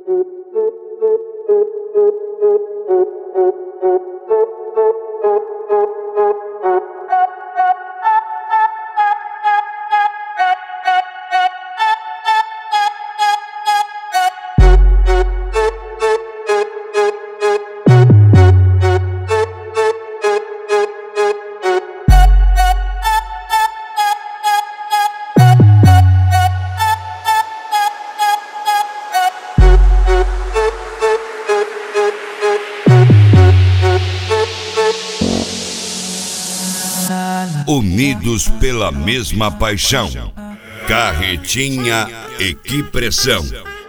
Unidos pela mesma paixão. Carretinha e Que Pressão.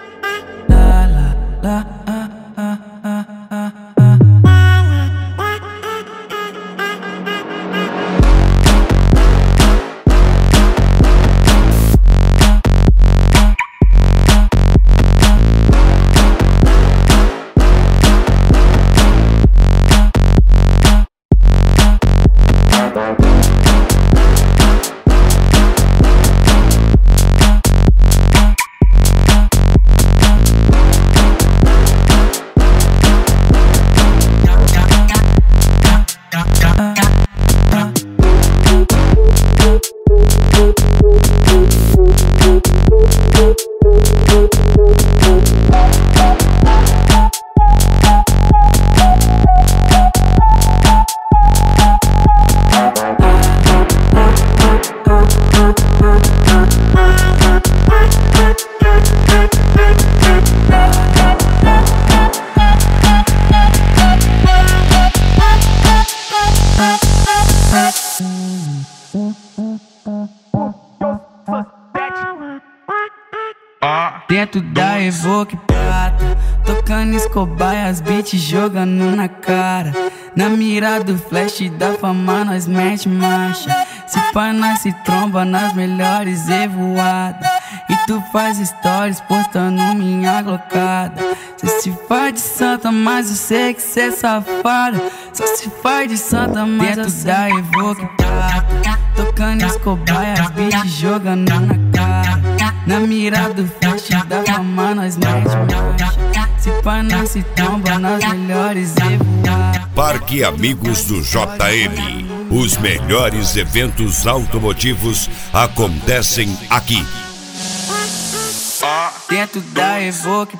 Dentro da Evoque prata, tocando Escobar e as beats jogando na cara. Na mira do flash da fama nós mete marcha. Se pá nós se tromba nas melhores evoadas. E tu faz stories postando minha glocada. Cê se faz de santa, mas eu sei que cê é safada. Só se faz de santa, mas dentro da Evoque prata, tocando Escobar e as beats jogando na cara. Na mira do flash da fama nós mete marcha. Se pá nós se tromba nas melhores evoadas. Parque Amigos do JM. Os melhores eventos automotivos acontecem aqui. Dentro da Evoque.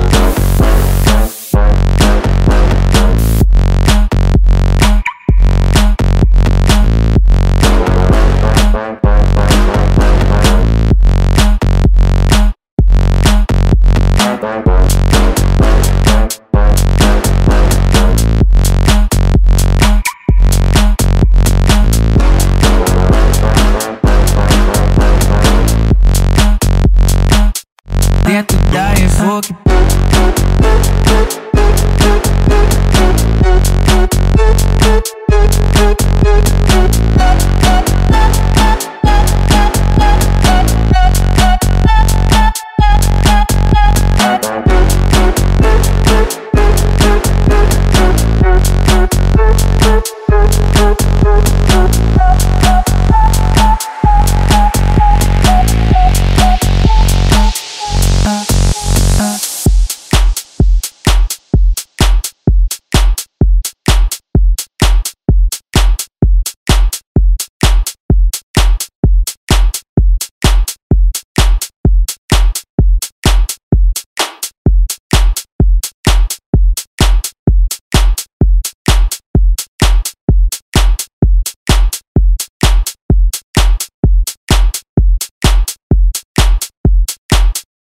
Dentro da Evoque.